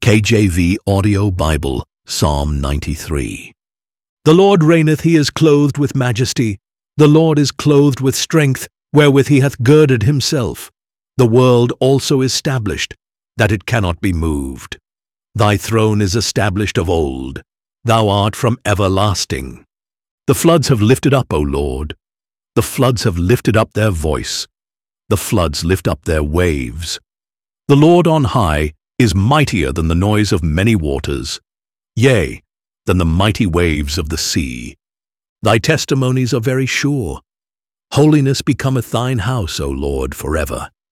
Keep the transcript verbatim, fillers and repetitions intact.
K J V Audio Bible, Psalm ninety-three. The Lord reigneth, he is clothed with majesty. The Lord is clothed with strength, wherewith he hath girded himself. The world also is established, that it cannot be moved. Thy throne is established of old. Thou art from everlasting. The floods have lifted up, O Lord. The floods have lifted up their voice. The floods lift up their waves. The Lord on high is mightier than the noise of many waters, yea, than the mighty waves of the sea. Thy testimonies are very sure. Holiness becometh thine house, O Lord, forever.